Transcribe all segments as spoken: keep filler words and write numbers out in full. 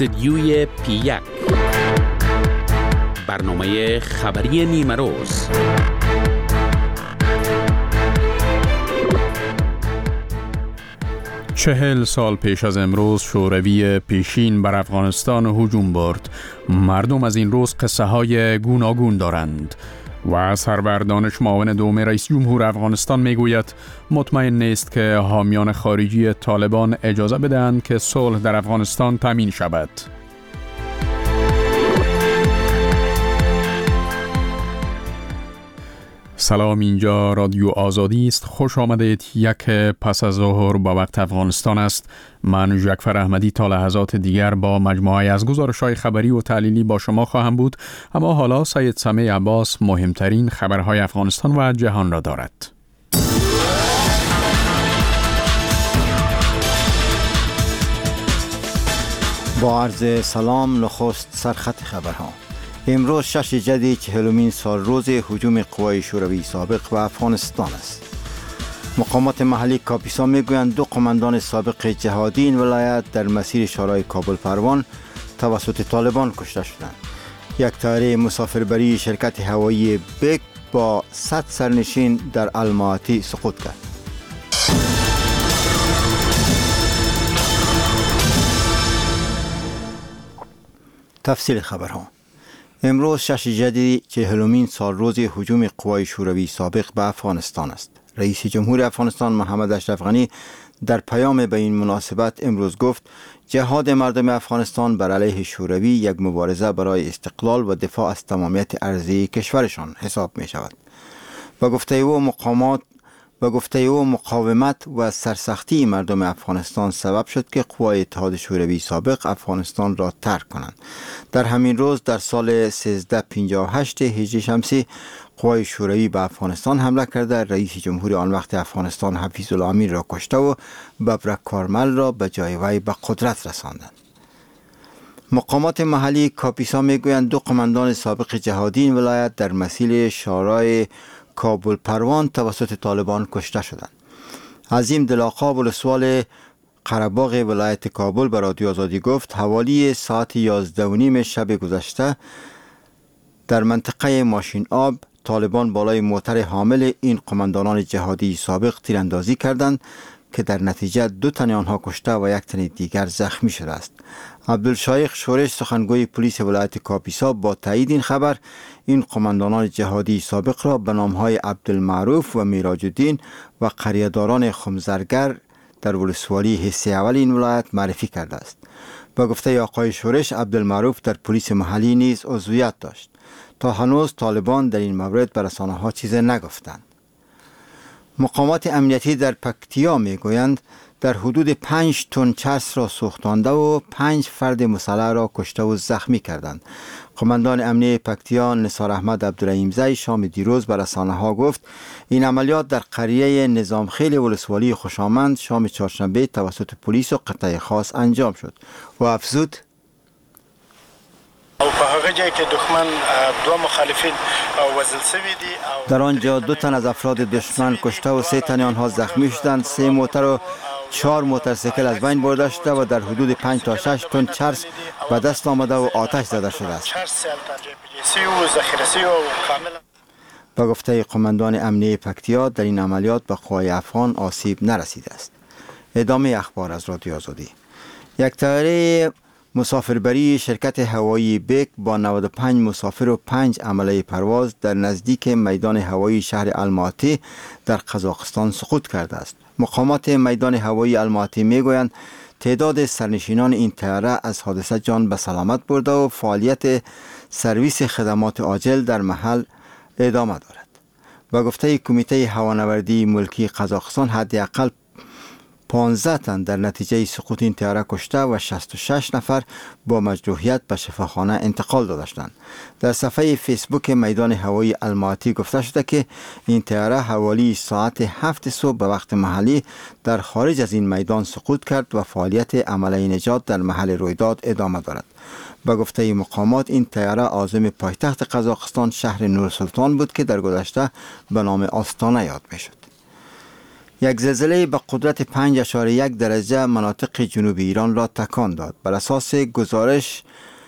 استدیوی پی یک، برنامه خبری نیمه روز. چهل سال پیش از امروز شوروی پیشین بر افغانستان هجوم برد. مردم از این روز قصه های گوناگون دارند و سرور دانش معاون دوم رئیس جمهور افغانستان میگوید مطمئن نیست که حامیان خارجی طالبان اجازه بدهند که صلح در افغانستان تامین شود. سلام، اینجا رادیو آزادی است. خوش آمدید. یک پس از ظهر با وقت افغانستان است. من جعفر احمدی تا لحظات دیگر با مجموعه از گزارش‌های خبری و تحلیلی با شما خواهم بود. اما حالا سید سمیع عباس مهمترین خبرهای افغانستان و جهان را دارد. با عرض سلام، نخست سرخط خبرها. امروز شش جدی چهلمین سال روز هجوم قوای شوروی سابق به افغانستان است. مقامات محلی کاپیسا میگویند دو قماندان سابق جهادی این ولایت در مسیر شورای کابل پروان توسط طالبان کشته شدند. یک طیاره مسافربری شرکت هوایی بک با صد سرنشین در الماتی سقوط کرد. تفصیل خبرها. امروز شش جدی چهلمین سال روز هجوم قوای شوروی سابق به افغانستان است. رئیس جمهور افغانستان محمد اشرف غنی در پیام به این مناسبت امروز گفت جهاد مردم افغانستان بر علیه شوروی یک مبارزه برای استقلال و دفاع از تمامیت ارضی کشورشان حساب می شود. و گفته او مقامات و گفته او مقاومت و سرسختی مردم افغانستان سبب شد که قوای اتحاد شوروی سابق افغانستان را ترک کنند. در همین روز در سال سیزده پنجاه و هشت هجری شمسی قوای شوروی به افغانستان حمله کرده رئیس جمهور آن وقت افغانستان حفیظ الله امین را کشته و ببرک کارمل را به جای وی به قدرت رساندند. مقامات محلی کاپیسا میگویند دو قماندان سابق جهادی این ولایت در مسیر شورای کابل پروان توسط طالبان کشته شدند. عظیم دلاقا ولسوال قره‌باغ ولایت کابل به رادیو آزادی گفت حوالی ساعت یازده و نیم شب گذشته در منطقه ماشین آب طالبان بالای موتر حامل این قماندانان جهادی سابق تیراندازی کردند که در نتیجه دو تن آنها کشته و یک تن دیگر زخمی شده است. عبدالشایخ شورش سخنگوی پلیس ولایت کاپیسا با تایید این خبر این قماندانان جهادی سابق را به نامهای عبدالمعروف و میراج الدین و قریه‌داران خمزرگر در ولسوالی حصه اول این ولایت معرفی کرده است. با گفته آقای شورش عبدالمعروف در پلیس محلی نیز عضویت داشت. تا هنوز طالبان در این مورد به رسانه‌ها چیزی نگفتند. مقامات امنیتی در پکتیا میگویند در حدود پنج تن چرس را سوختانده و پنج فرد مسلح را کشته و زخمی کردند. قماندان امنیه پکتیا نثار احمد عبدالرحیمزی شام دیروز به رسانه‌ها گفت این عملیات در قریه نظامخیل ولسوالی خوشامند شام چهارشنبه توسط پلیس و قطعه خاص انجام شد و افزود او په هغه ځای کې دښمن دو مخالفین وژل شوي دي. در آنجا دو تن از افراد دشمن کشته و سه تن آنها زخمی شدند. سه موتر و چهار موتورسیکل از بین برده شده و در حدود پنج تا شش تن چرس به دست آمده و آتش زده شده است. با گفته قماندان امنیه پکتیا در این عملیات به قوای افغان آسیب نرسیده است. ادامه اخبار از رادیو آزادی. یک طیاره مسافربری شرکت هوایی بک با نود و پنج مسافر و پنج عمله پرواز در نزدیک میدان هوایی شهر الماتی در قزاقستان سقوط کرده است. مقامات میدان هوایی الماتی میگویند تعداد سرنشینان این طیاره از حادثه جان به سلامت برده و فعالیت سرویس خدمات عاجل در محل ادامه دارد. با گفته کمیته هوانوردی ملکی قزاقستان حداقل پانزده تن در نتیجه سقوط این طیاره کشته و شصت و شش نفر با مجروحیت به شفاخانه انتقال داده شدند. در صفحه فیسبوک میدان هوایی الماتی گفته شده که این طیاره حوالی ساعت هفت صبح به وقت محلی در خارج از این میدان سقوط کرد و فعالیت عمله نجات در محل رویداد ادامه دارد. با گفته مقامات این طیاره عازم پایتخت قزاقستان شهر نورسلطان بود که در گذشته به نام آستانه یاد میشد. یک زلزله به قدرت پنج اشاره یک درجه مناطق جنوبی ایران را تکان داد. بر اساس گزارش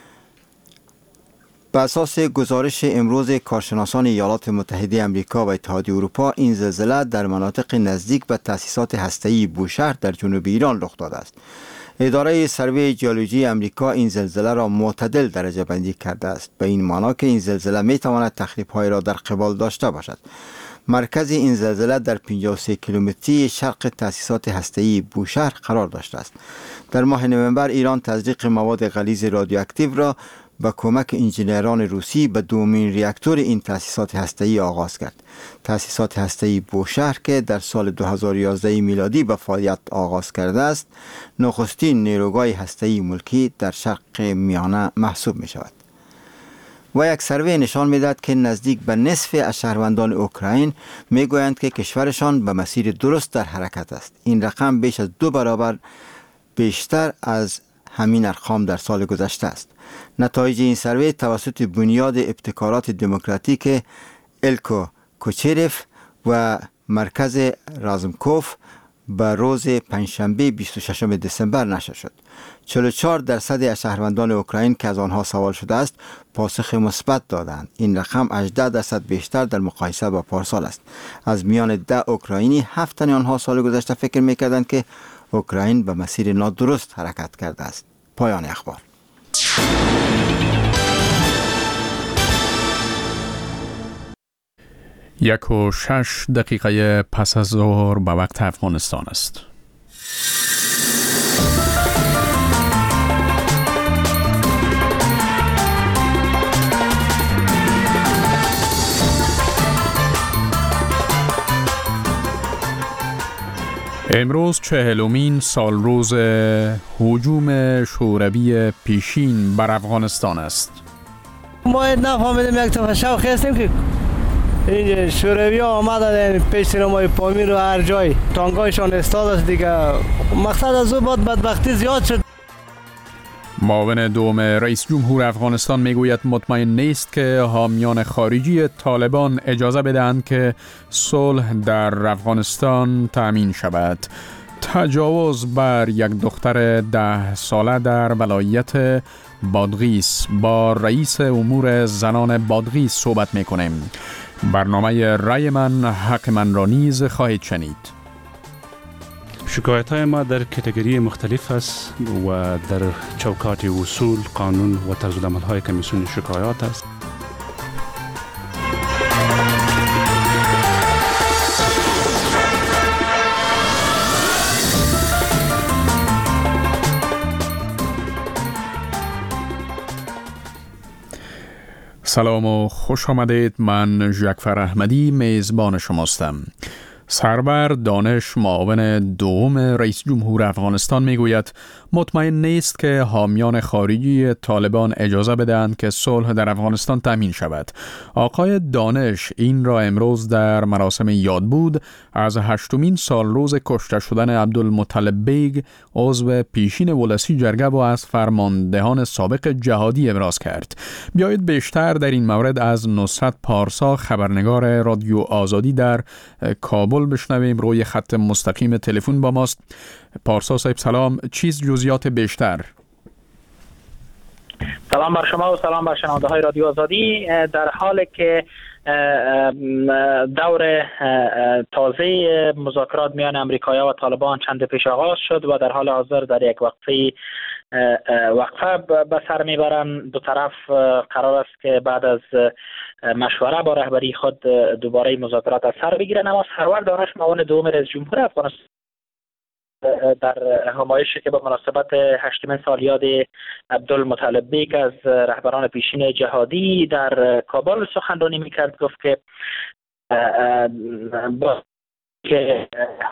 بر اساس گزارش امروز کارشناسان ایالات متحده آمریکا و اتحادیه اروپا، این زلزله در مناطق نزدیک به تأسیسات هسته‌ای بوشهر در جنوب ایران رخ داده است. اداره سروی ژئولوژی آمریکا این زلزله را معتدل درجه بندی کرده است، به این معنی که این زلزله می تواند تخریب‌های را در قبال داشته باشد. مرکز این زلزله در پنجاه و سه کیلومتری شرق تأسیسات هسته‌ای بوشهر قرار داشته است. در ماه نوامبر ایران تزریق مواد غلیظ رادیواکتیو را با کمک انجینران روسی به دومین ریاکتور این تأسیسات هسته‌ای آغاز کرد. تأسیسات هسته‌ای بوشهر که در سال دو هزار و یازده میلادی به فعالیت آغاز کرده است، نخستین نیروگاه هسته‌ای ملکی در شرق میانه محسوب می شود. و یک سروی نشان می‌دهد که نزدیک به نصف از شهروندان اوکراین میگویند که کشورشان به مسیر درست در حرکت است. این رقم بیش از دو برابر بیشتر از همین ارقام در سال گذشته است. نتایج این سروی توسط بنیاد ابتکارات دموکراتیک الکو کوچریف و مرکز رازمکوف به روز پنجشنبه بیست و ششم دسامبر نشر شد. چهل و چهار درصد از شهروندان اوکراین که از آنها سوال شده است پاسخ مثبت دادند. این رقم هجده درصد بیشتر در مقایسه با پارسال است. از میان ده اوکراینی، هفت تن آنها سال گذشته فکر می‌کردند که اوکراین به مسیر نادرست حرکت کرده است. پایان اخبار. یک و شش دقیقه پس از ظهر به وقت افغانستان است. امروز چهلمین سال روز هجوم شوروی پیشین بر افغانستان است. ما نفهمیدیم یک طرف شوخی هستیم که این شوروی ها آمده پیش سینمای پامیر و هر جای تانگایشان استاد است دیگه. مقصد از او بعد بدبختی زیاد شد. معاون دوم رئیس جمهور افغانستان میگوید مطمئن نیست که حامیان خارجی طالبان اجازه بدهند که صلح در افغانستان تأمین شود. تجاوز بر یک دختر ده ساله در ولایت بادغیس. با رئیس امور زنان بادغیس صحبت میکنیم. برنامه رای من حق من را نیز خواهید شنید. شکایت های ما در کتگوری مختلف است و در چوکات اصول، قانون و طرزالعمل های کمیسیون شکایات است. سلام و خوش آمدید. من ژکفر احمدی میزبان شماستم. سرور دانش معاون دوم رئیس جمهور افغانستان میگوید مطمئن نیست که حامیان خارجی طالبان اجازه بدهند که صلح در افغانستان تامین شود. آقای دانش این را امروز در مراسم یادبود از هشتمین سال روز کشته شدن عبدالمطلب بیگ عضو پیشین ولسی جرگه و از فرماندهان سابق جهادی ابراز کرد. بیایید بیشتر در این مورد از نصرت پارسا خبرنگار رادیو آزادی در کابل بشنویم. روی خط مستقیم تلفن با ماست. پارسا صاحب سلام، چیز جزئیات بیشتر؟ سلام بر شما و سلام بر شنونده های رادیو آزادی. در حالی که دور تازه مذاکرات میان امریکایی‌ها و طالبان چند پیش آغاز شد و در حال حاضر در یک وقفه وقفه به سر میبرند، دو طرف قرار است که بعد از مشوره با رهبری خود دوباره مذاکرات از سر بگیرند. اما سرور دانش معاون دوم رئیس جمهور افغانستان در همایشی که به مناسبت هشتمین سالیاد عبدالمطلب بیگ از رهبران پیشین جهادی در کابل سخنرانی میکرد، گفت که با که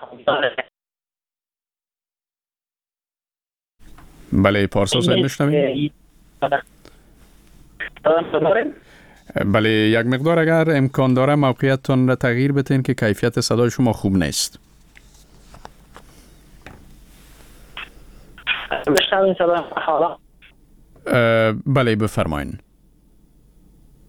بله پارسا صاحب میشنوید؟ بله یک مقدار اگر امکان داره موقعیتتون را تغییر بتین که کیفیت صدای شما خوب نیست. بشنوین صدا حالا؟ بله بفرمایین.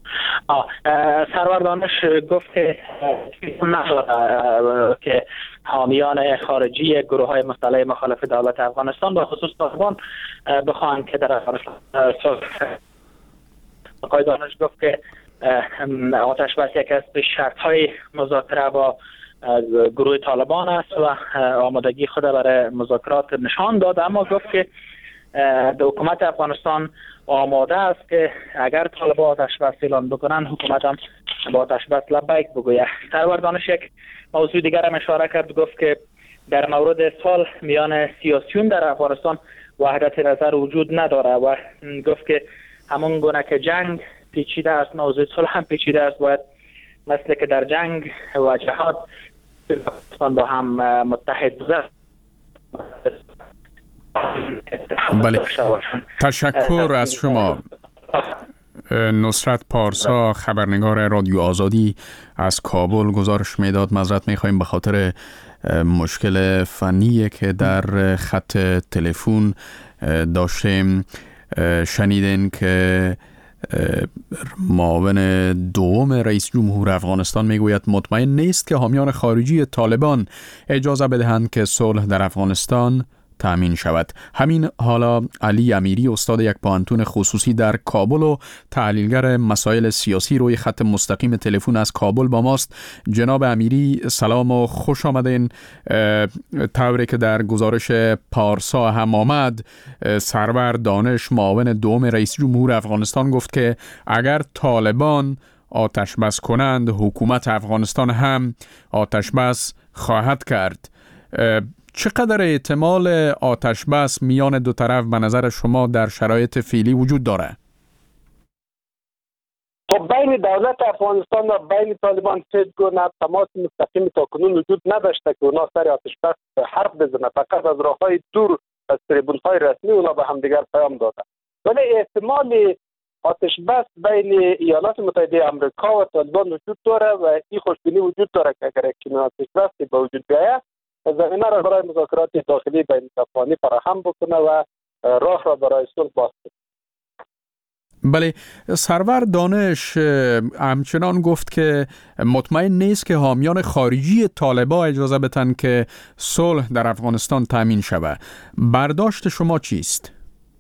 سرور دانش گفت که که حامیان خارجی گروه های مسلح مخالف دولت افغانستان به خصوص طالبان بخواهند که در افغانستان آقای دانش گفت که آتش بس یکی از شرط های مذاکره با گروه طالبان است و آمادگی خود برای مذاکرات نشان داد، اما گفت که حکومت افغانستان آماده است که اگر طالبان آتش بس اعلان بکنن حکومت هم با آتش بس لبیک بگوید. سرور دانش یک موضوع دیگر هم اشاره کرد، گفت که در مورد سال میان سیاسیون در افغانستان وحدت نظر وجود نداره و گفت که همون گونه که جنگ پیچیده است موضوع صلح هم پیچیده است، باید مثل که در جنگ و جهاد افغانستان با هم متحد بودند. بله، تشکر از شما. نصرت پارسا، خبرنگار رادیو آزادی از کابل گزارش میداد. معذرت میخوایم به خاطر مشکل فنی که در خط تلفن داشتیم. شنیدین که معاون دوم رئیس جمهور افغانستان میگوید مطمئن نیست که حامیان خارجی طالبان اجازه بدهند که صلح در افغانستان تأمین شود. همین حالا علی امیری، استاد یک پوهنتون خصوصی در کابل و تحلیلگر مسائل سیاسی، روی خط مستقیم تلفن از کابل با ماست. جناب امیری سلام و خوش آمدین. طوری که در گزارش پارسا هم آمد، سرور دانش معاون دوم رئیس جمهور افغانستان گفت که اگر طالبان آتش بس کنند حکومت افغانستان هم آتش بس خواهد کرد. چقدر احتمال آتش بس میان دو طرف به نظر شما در شرایط فعلی وجود داره؟ خب بین دولت افغانستان و بین طالبان هیچ گونه تماس مستقیم تاکنون وجود نداشته که اونا سر آتش بس حرف بزنه، فقط از راههای دور از تریبون‌های رسمی اونا به هم دیگر پیام دادن. ولی احتمال آتش بس بین ایالات متحده آمریکا و طالبان وجود داره و این خوشبینی وجود داره که اگر یک آتش بس به وجود بیاید زمینه را برای مذاکرات داخلی بین افغانی فراهم بکنه و راه را برای صلح باز کنه. بله، سرور دانش همچنان گفت که مطمئن نیست که حامیان خارجی طالبان اجازه بدن که صلح در افغانستان تامین شود. برداشت شما چیست؟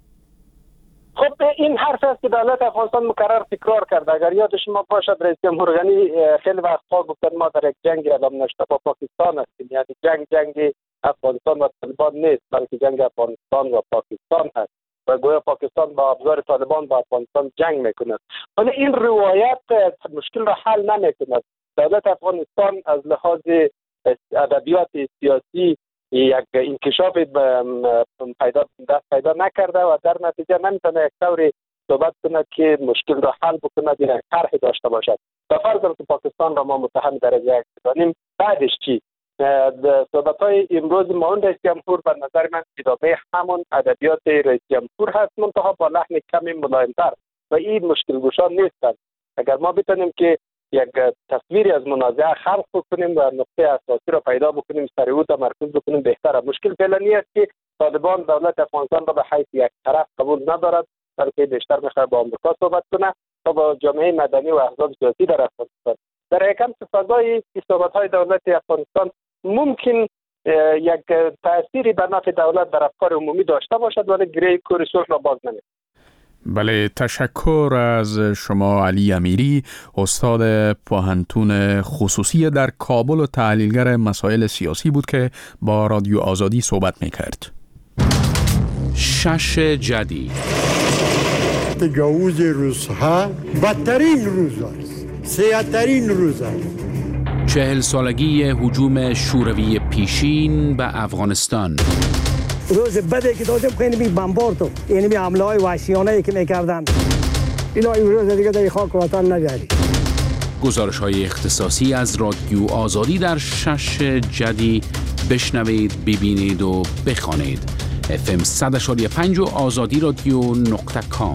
خب این حرف است که دولت افغانستان مکرر تکرار کرده. اگر یاد شما باشد رئیس جمهور غنی خیلی وقتها گفتن ما در یک جنگ اعلام نشده با پاکستان هستیم، یعنی جنگ جنگ افغانستان و طالبان نیست بلکه جنگ افغانستان و پاکستان هست و گویا پاکستان با ابزار طالبان با افغانستان جنگ میکند. ولی این روایت مشکل را حل نمیکند. دولت افغانستان از لحاظ ادبیات سیاسی یک انکشاف پیدا دست پیدا نکرده و در نتیجه نمیتونه یک طوری صحبت کنه که مشکل را حل بکنه، یک طرح داشته باشد. به فرض که پاکستان را ما متهم درجه یک بدانیم، بعدش چی؟ صحبت‌های امروز معاون رئیس جمهور به نظر من ادامه همون ادبیات رئیس جمهور هست، منتها با لحن کمی ملایم‌تر و این مشکل گشا نیستند. اگر ما بتونیم که یک تصویری از منازعه خلق بکنیم و نقطه اساسی را پیدا بکنیم، سر او تمرکز بکنیم، بهتره. مشکل فعلی است که طالبان دولت افغانستان را به حیث یک طرف قبول ندارد، بلکه بیشتر میخواد با آمریکا صحبت کنه و با جامعه مدنی و احزاب سیاسی در افغانستان. در یکم فضای صحبت‌های دولت افغانستان ممکن یک تأثیری بر نفع دولت در افکار عمومی داشته باشد، ولی گره کور صلح را باز نمی‌کند. بله، تشکر از شما علی امیری، استاد پوهنتون خصوصی در کابل و تحلیلگر مسائل سیاسی بود که با رادیو آزادی صحبت میکرد. شش جدید تجاوز روزها بدترین روز است، سیاه‌ترین روز است. چهل سالگی هجوم شوروی پیشین به افغانستان. روز بده که داده بخواه اینمی بمبارد و اینمی حمله های وحشیانه که میکردن، اینا این روز دیگه در خاک وطن نجاری. گزارش های اختصاصی از رادیو آزادی در شش جدی بشنوید، ببینید و بخوانید. اف ام صد و پنج و آزادی رادیو نقطه کام.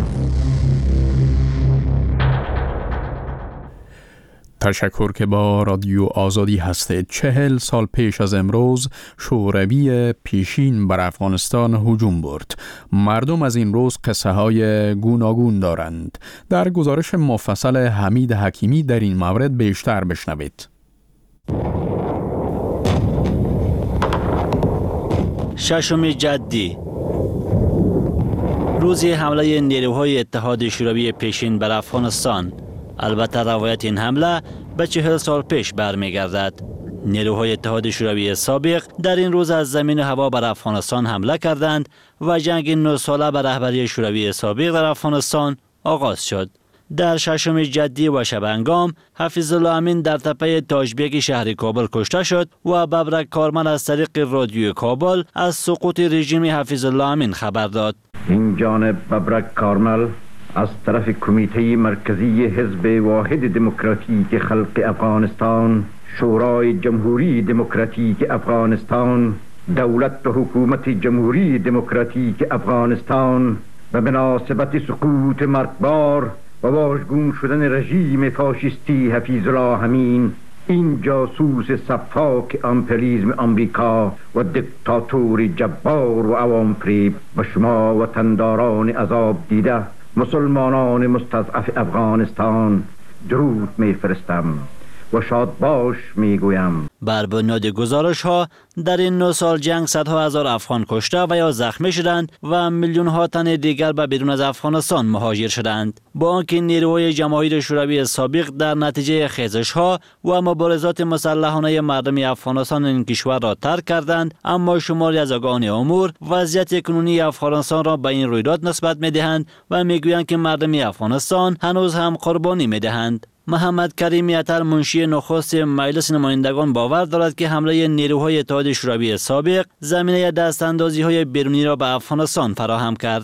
تشکر که با رادیو آزادی هستید. چهل سال پیش از امروز شوروی پیشین بر افغانستان هجوم برد. مردم از این روز قصه های گوناگون دارند. در گزارش مفصل حمید حکیمی در این مورد بیشتر بشنوید. ششم جدی، روز حمله نیروهای اتحاد شوروی پیشین بر افغانستان. البته روایت این حمله به چهل سال پیش برمیگردد. نیروهای اتحاد شوروی سابق در این روز از زمین و هوا بر افغانستان حمله کردند و جنگ نه ساله بر رهبری شوروی سابق در افغانستان آغاز شد. در ششم جدی و شبانگام حفیظ الله امین در تپه تاجبیک شهر کابل کشته شد و ببرک کارمل از طریق رادیو کابل از سقوط رژیم حفیظ الله امین خبر داد. این جانب ببرک کارمل از طرف کمیته مرکزی حزب واحد دموکراتیک خلق افغانستان، شورای جمهوری دموکراتیک افغانستان، دولت و حکومت جمهوری دموکراتیک افغانستان و مناسبت سقوط مرگبار و واژگون شدن رژیم فاشیستی حفیظ الله امین، این جاسوس صفاک امپریالیسم آمریکا و دیکتاتور جبار و عوام فریب و شما وطنداران عذاب دیده مسلمانان مستضعف افغانستان درود میفرستم و شاد باش میگویم. بر بنیاد گزارش ها در این نه سال جنگ صدها هزار افغان کشته و یا زخمی شدند و میلیون ها تن دیگر به بیرون از افغانستان مهاجر شدند. با آنکه نیروهای جماهیر شوروی سابق در نتیجه خیزش ها و مبارزات مسلحانه مردم افغانستان این کشور را ترک کردند، اما شماری از آگاهان امور وضعیت کنونی افغانستان را به این رویداد نسبت میدهند و میگویند که مردم افغانستان هنوز هم قربانی میدهند. محمد کریم عطر منشی نخست مجلس نمایندگان باور دارد که حمله نیروهای اتحاد شوروی سابق زمینه دستاندازی های بیرونی را به افغانستان فراهم کرد.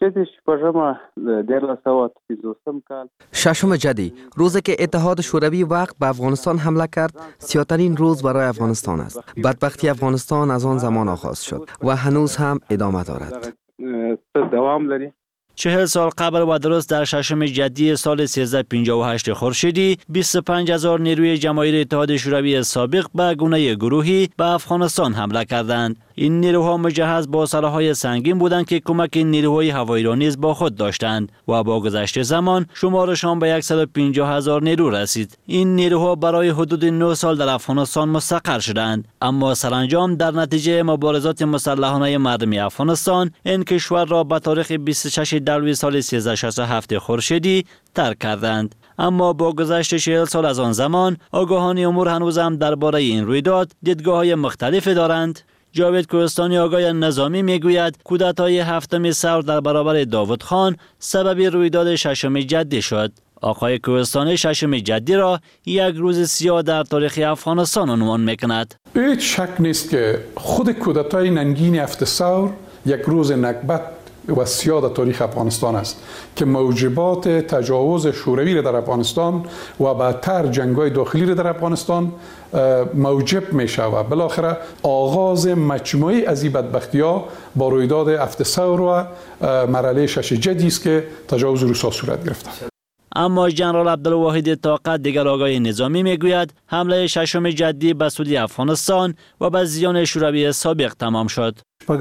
ششم جدی، روزی که اتحاد شوروی وقت به افغانستان حمله کرد، سیاه‌ترین روز برای افغانستان است. بدبختی افغانستان از آن زمان آغاز شد و هنوز هم ادامه دارد. دوام داری. چهل سال قبل و درست در ششم جدی سال سیزده پنجاه و هشت خورشیدی بیست و پنج هزار نیروی جماهیر اتحاد شوروی سابق به گونه گروهی به افغانستان حمله کردند. این نیروها مجهز با سلاح‌های سنگین بودند که کمک نیروهای هوایی را نیز با خود داشتند و با گذشت زمان شمارشان به صد و پنجاه هزار نیرو رسید. این نیروها برای حدود نه سال در افغانستان مستقر شدند، اما سرانجام در نتیجه مبارزات مسلحانه مردم افغانستان این کشور را به تاریخ بیست و شش دلوی سال سیزده شصت و هفت خورشیدی ترک کردند. اما با گذشت چهل سال از آن زمان آگاهان امور هنوز هم درباره این رویداد دیدگاه‌های مختلفی دارند. جاوید کوهستانی آگاه نظامی میگوید کودتای هفتم ثور در برابر داوود خان سبب رویداد ششم جدی شد. آقای کوهستانی ششم جدی را یک روز سیاه در تاریخ افغانستان عنوان میکند. هیچ شک نیست که خود کودتای ننگین هفت ثور یک روز نکبت و سیاه در تاریخ افغانستان است که موجبات تجاوز شوروی در افغانستان و بعدتر جنگ‌های داخلی در افغانستان موجب می شود. بالاخره آغاز مجموعی از این بدبختی‌ها با رویداد هفت ثور و مرحله شش جدی است که تجاوز روس‌ها صورت گرفته. اما جنرال عبدالواحد طاقت دیگر آگاه نظامی میگوید حمله ششم جدی به سود افغانستان و به زیان شوروی سابق تمام شد.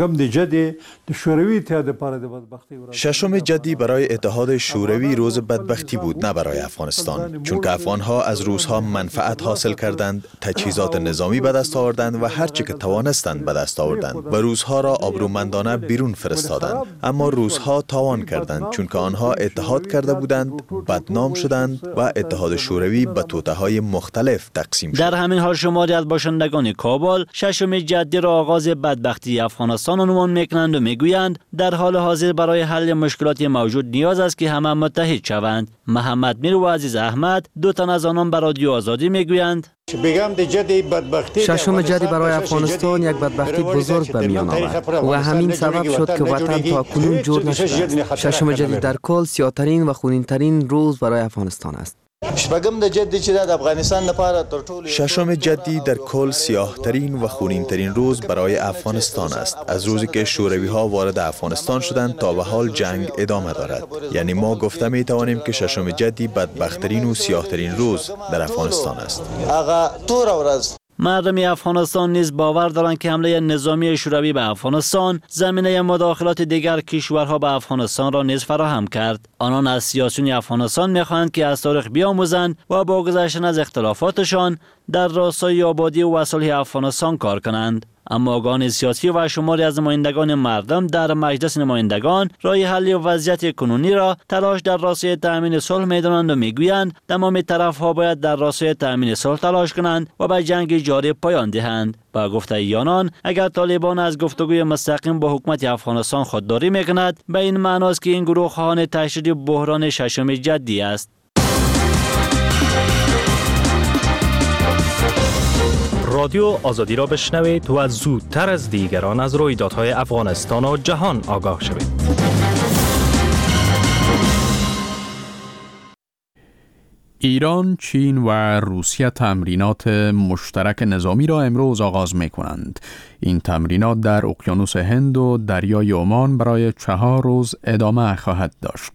ششم جدی برای اتحاد شوروی روز بدبختی بود، نه برای افغانستان، چون که افغانها از روسها منفعت حاصل کردند، تجهیزات نظامی به دست آوردند و هر چه که توانستند به دست آوردند و روسها را آبرومندانه بیرون فرستادند. اما روسها تاوان کردند، چون که آنها اتحاد کرده بودند، بدنام شدند و اتحاد شوروی به توطئه‌های مختلف تقسیم شد. در همین حال شماری از باشندگان کابل ششم جدی را آغاز بدبختی افغانستان عنوان میکنند و میگویند در حال حاضر برای حل مشکلات موجود نیاز است که همه متحد شوند. محمد میر و عزیز احمد دو تن از آنان به رادیو آزادی میگویند ششم جدی برای افغانستان یک بدبختی بزرگ به میان آورد و همین سبب شد که وطن تا کنون جور نشده است. ششم جدی در کل سیاه‌ترین و خونین‌ترین روز برای افغانستان است. ششم جدی در کل سیاه ترین و خونین ترین روز برای افغانستان است. از روزی که شوروی ها وارد افغانستان شدند تا به حال جنگ ادامه دارد. یعنی ما گفته می توانیم که ششم جدی بدبخترین و سیاه ترین روز در افغانستان است. مردم افغانستان نیز باور دارند که حمله نظامی شوروی به افغانستان زمینه مداخلات دیگر کشورها به افغانستان را نیز فراهم کرد. آنان از سیاسیون افغانستان می‌خواهند که از تاریخ بیاموزند و با گذشتن از اختلافاتشان در راستای آبادی و صلح افغانستان کار کنند. اما آگاهان سیاسی و شماری از نمایندگان مردم در مجلس نمایندگان راه حل وضعیت کنونی را تلاش در راستای تأمین صلح می‌دانند و میگویند تمام طرف‌ها باید در راستای تأمین صلح تلاش کنند و به جنگ جاری پایان دهند. با گفته آنان اگر طالبان از گفتگوی مستقیم با حکومت افغانستان خودداری می‌کند به این معناست که این گروه خواهان تشدید بحران ششم جدی است. رادیو آزادی را بشنوید و زودتر از دیگران از رویدادهای افغانستان و جهان آگاه شوید. ایران، چین و روسیه تمرینات مشترک نظامی را امروز آغاز می کنند. این تمرینات در اقیانوس هند و دریای عمان برای چهار روز ادامه خواهد داشت.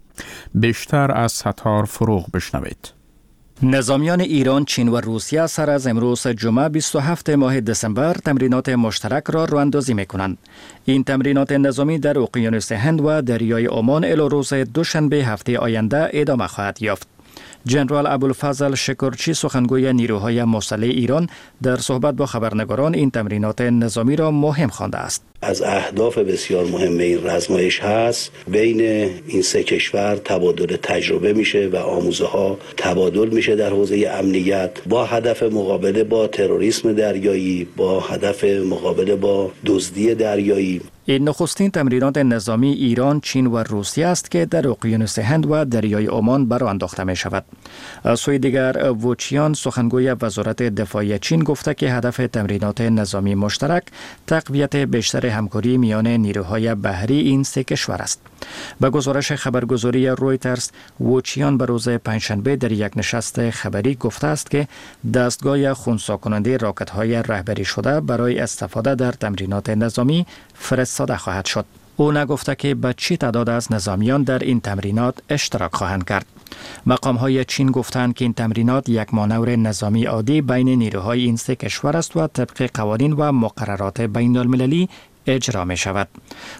بیشتر از ستار فروغ بشنوید. نظامیان ایران، چین و روسیه سر از امروز جمعه بیست و هفتم ماه دسامبر تمرینات مشترک را راه‌اندازی می‌کنند. این تمرینات نظامی در اقیانوس هند و دریای عمان الی روز دوشنبه هفته آینده ادامه خواهد یافت. جنرال ابوالفضل شکرچی سخنگوی نیروهای مسلح ایران در صحبت با خبرنگاران این تمرینات نظامی را مهم خوانده است. از اهداف بسیار مهم این رزمایش هست بین این سه کشور تبادل تجربه میشه و آموزه ها تبادل میشه در حوزه امنیت با هدف مقابله با تروریسم دریایی، با هدف مقابله با دزدی دریایی. این نخستین تمرینات نظامی ایران، چین و روسیه است که در اقیانوس هند و دریای عمان برآ انداخته می شود. از سوی دیگر ووچیان سخنگوی وزارت دفاع چین گفته که هدف تمرینات نظامی مشترک تقویت بیشتر همکاری میان نیروهای بحری این سه کشور است. به گزارش خبرگزاری رویترز، ووچیان به روز پنجشنبه در یک نشست خبری گفته است که دستگاه خنثی کننده راکت‌های رهبری شده برای استفاده در تمرینات نظامی فرستاده خواهد شد. او نگفته که به چه تعداد از نظامیان در این تمرینات اشتراک خواهند کرد. مقام‌های چین گفتند که این تمرینات یک مانور نظامی عادی بین نیروهای این سه کشور است و طبق قوانین و مقررات بین‌المللی اجرا می شود.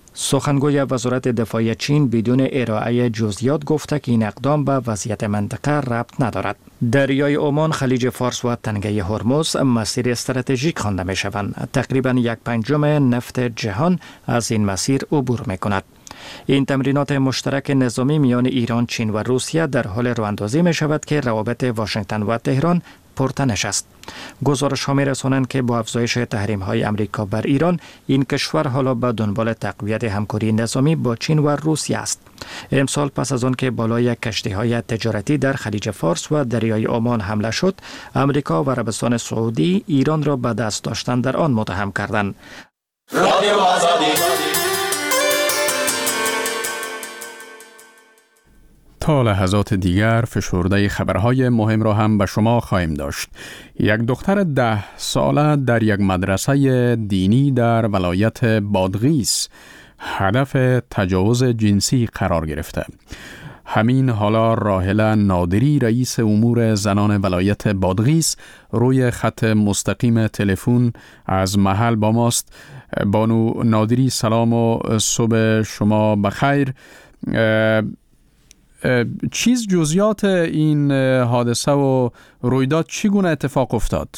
سخنگوی وزارت دفاع چین بدون ارائه جزئیات گفته که این اقدام به وضعیت منطقه ربط ندارد. دریای عمان، خلیج فارس و تنگه هرمز مسیر استراتژیک خوانده می شوند. تقریبا یک پنجم نفت جهان از این مسیر عبور می کند. این تمرینات مشترک نظامی میان ایران، چین و روسیه در حال راه‌اندازی می شود که روابط واشنگتن و تهران پرتنش است. گزارش ها می رسانند که با افزایش تحریم های امریکا بر ایران، این کشور حالا به دنبال تقویت همکاری نظامی با چین و روسیه است. امسال پس از آن که بالای کشتی های تجارتی در خلیج فارس و دریای عمان حمله شد، امریکا و عربستان سعودی ایران را به دست داشتن در آن متهم کردند. رادیو آزادی. تا لحظات دیگر فشرده خبرهای مهم را هم به شما خواهیم داشت. یک دختر ده ساله در یک مدرسه دینی در ولایت بادغیس هدف تجاوز جنسی قرار گرفته. همین حالا راحله نادری رئیس امور زنان ولایت بادغیس روی خط مستقیم تلفن از محل با ماست. بانو نادری سلام و صبح شما بخیر. چیز جزئیات این حادثه و رویداد چگونه اتفاق افتاد؟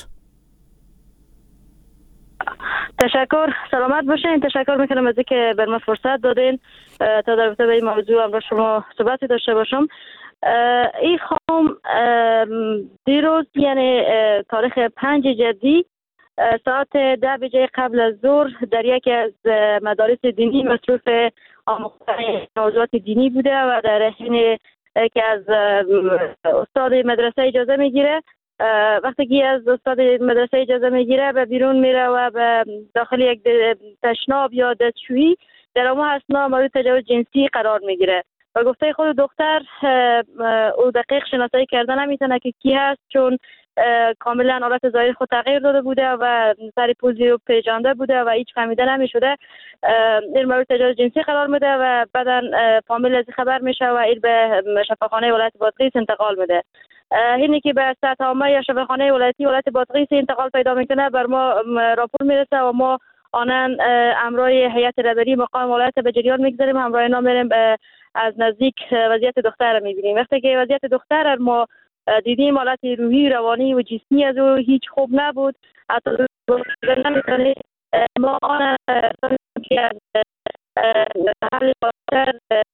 تشکر، سلامت باشین. تشکر میکنم از اینکه بر من فرصت دادین تا در رابطه با این موضوع هم با شما صحبتی داشته باشم. این خانم دیروز یعنی تاریخ پنج جدی ساعت ده بجه قبل از ظهر در یکی از مدارس دینی مصروف آموختن موضوعات دینی بوده و در حین که از استاد مدرسه اجازه میگیره، وقتی که از استاد مدرسه اجازه میگیره به بیرون میره و به داخل یک تشناب یا دستشویی در اما اثنا مورد تجاوز جنسی قرار میگیره و گفته خود دختر او دقیق شناسایی کردن نمیتونه که کی هست، چون کاملا حالت ظاهر خود تغییر داده بوده و سر پوزی رو پیجانده بوده و هیچ فهمیده نمیشده. این مورد تجاوز جنسی قرار میده و بعدا فامیل از خبر میشه و این به شفاخانه ولایت بادغیس انتقال میده. اینی که به سطح عامه یا شفاخانه ولایتی ولایت بادغیس انتقال پیدا میکنه بر ما راپور میرسه و ما آنن امرای هیئت رهبری مقام ولایت به جریان میگذاریم، همراه اینا میریم از نزدیک وضعیت دختر رو میبینیم. وقتی که وضعیت دختر ما دیدیم حالت روحی روانی و جسمی از او هیچ خوب نبود. حتی نمیتونه ما آن که از حال باتر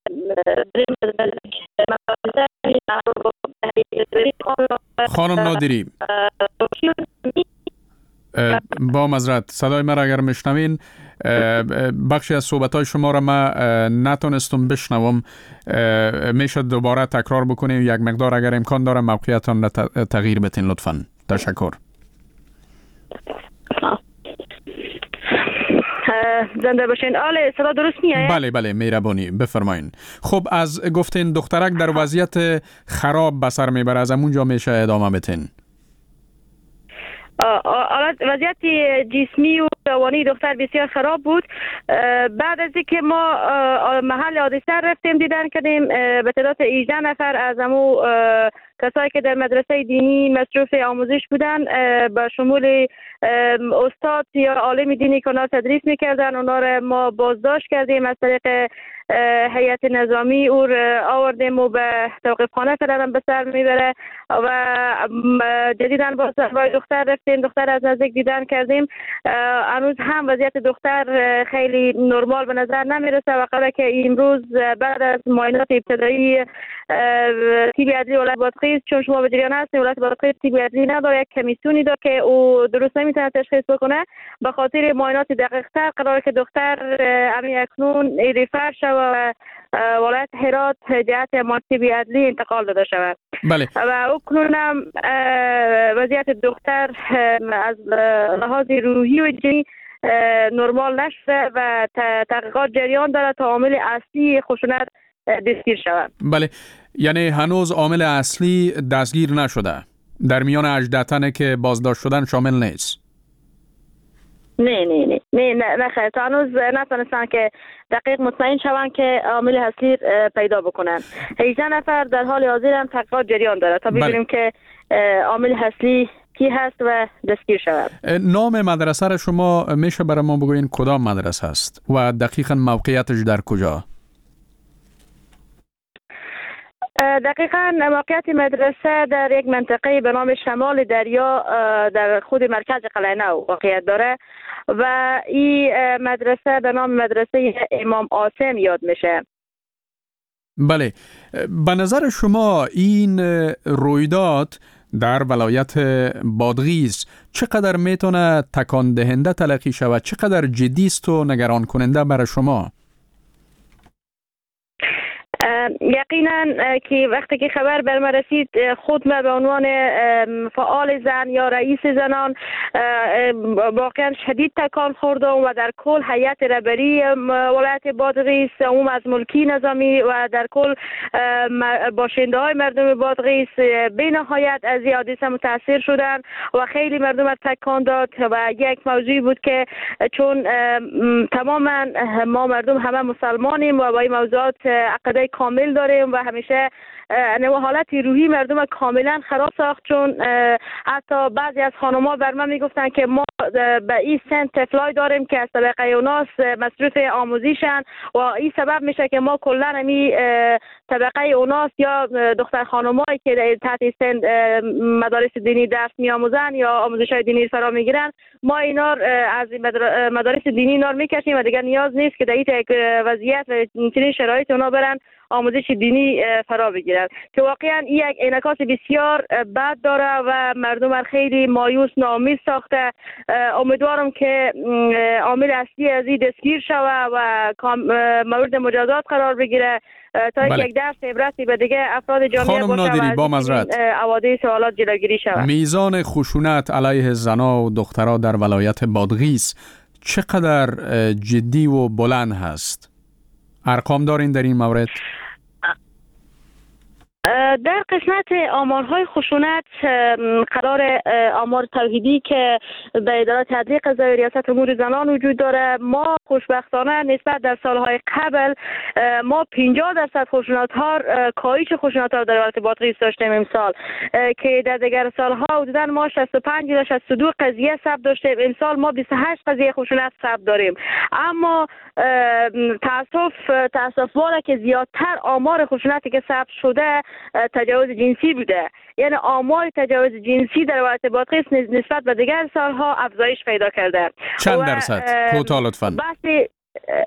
خانم نادری، با معذرت صدای من را اگر میشنوین، بخشی از صحبت‌های شما را من نتونستم بشنوم، میشه دوباره تکرار بکنیم یک مقدار اگر امکان داره موقعیتان را تغییر بتین لطفاً. تشکر. زنده باشین. آله صدا درست میاد؟ بله بله مهربانی بفرمایین. خب از گفتین دخترک در وضعیت خراب به سر میبره، از همونجا میشه ادامه بتین. وضعیت جسمی و روانی دختر بسیار خراب بود. بعد از اینکه ما محل حادثه رفتیم دیدن کردیم به تعداد هجده نفر از همو کسایی که در مدرسه دینی مصروف آموزش بودن به شمول استاد یا عالم دینی که اونا تدریس میکردن، اونا را ما بازداشت کردیم، از طریق هیئت نظامی او آوردیم و به توقیف خانه فرارم به سر میبره و جدیداً باز با دختر رفتیم، دختر از نزدیک دیدن کردیم. هنوز هم وضعیت دختر خیلی نرمال به نظر نمیرسه و قبل که امروز بعد از معاینات ابتدایی تیب عدلی ولایت بادغیس، چون شما به جریان هستید ولایت بادغیس تیب عدلی نداره، یک کمیسیونی داره که او درست نمیتونه تشخیص بکنه، به خاطر معاینات دقیق‌تر قراره که دختر همین اکنون ریفر شود و ولایت هرات جهت تیب عدلی انتقال داده شود. بله. و اکنون هم وضعیت دختر از لحاظ روحی و جنی نرمال نشده و تحقیقات جریان داره تا عامل اصلی خشونت دستگیر شود. بله، یعنی هنوز عامل اصلی دستگیر نشده، در میان هجده تنه که بازداشت شدن شامل نیست. نه نه نه نه نه نه خیلی تا هنوز نتونستن که دقیق مطمئن شوند که عامل اصلی پیدا بکنن. هجده نفر در حال حاضر هم تحقیقات جریان داره تا ببینیم که عامل اصلی کی هست و دستگیر شود. نام مدرسه را شما میشه برای ما بگوین کدام مدرسه است و دقیقاً موقعیتش در کجا؟ دقیقاً موقعیت مدرسه در یک منطقه به نام شمال دریا در خود مرکز قلعه نو واقعیت داره و این مدرسه به نام مدرسه امام عاصم یاد میشه. بله، به نظر شما این رویداد در ولایت بادغیس چقدر میتونه تکان دهنده تلقی شود، چقدر جدی است و نگران کننده برای شما؟ یقینا که وقتی که خبر بر ما رسید خود ما به عنوان فعال زن یا رئیس زنان واقعا شدید تکان خوردم و در کل هیئت رهبری ولایت بادغیس، عموم از ملکی نظامی و در کل باشنده های مردم بادغیس به نهایت از این حادثه متاثر شدن و خیلی مردم تکان داد و یک موضوعی بود که چون تماما ما مردم همه مسلمانیم و با این موضوعات عقیده کامل داریم و همیشه نوع حالت روحی مردم کاملا خراب ساخت، چون حتی بعضی از خانم‌ها بر من میگفتن که ما به این سن طفلای داریم که از طبقه اوناس مصروف آموزشن و این سبب میشه که ما کلا همی طبقه اوناس یا دختر خانم‌هایی که تحت سن مدارس دینی درس میآموزن یا آموزش‌های دینی فرا میگیرن، ما اینا از مدارس دینی اینا میکشیم و دیگه نیاز نیست که در این وضعیت و چنین شرایط اونا برن آموزش دینی فرا بگیرن، که واقعا این یک انعکاس بسیار بد داره و مردم را خیلی مایوس ناامید ساخته. امیدوارم که عامل اصلی از این دستگیر شود و مورد مجازات قرار بگیره تا بله. یک درس عبرتی به دیگه افراد جامعه باشه با معذرت حوادث سوالات جلوگیری شود. میزان خشونت علیه زنها و دخترها در ولایت بادغیس چقدر جدی و بلند هست؟ ارقام دارین در این مورد؟ در قسمت آمارهای خشونت قرار آمار توحیدی که به ادارات عدلی قضایی ریاست امور زنان وجود داره، ما خوشبختانه نسبت در سالهای قبل ما پنجاه درصد خشونت ها کاهش خشونت ها در ولایت بادغیس داشتیم امسال، که در دیگر سالها حدودا ما شصت و پنج تا شصت و دو قضیه ثبت داشتیم، امسال ما بیست و هشت قضیه خشونت ثبت داریم. اما تاسف تاسف واره که زیادتر آمار خشونتی که ثبت شده تجاوز جنسی بوده. یعنی آمار تجاوز جنسی در ولایت بادغیس نسبت به دیگر سالها افزایش پیدا کرده. چند درصد؟ کوتاه لطفاً. بحث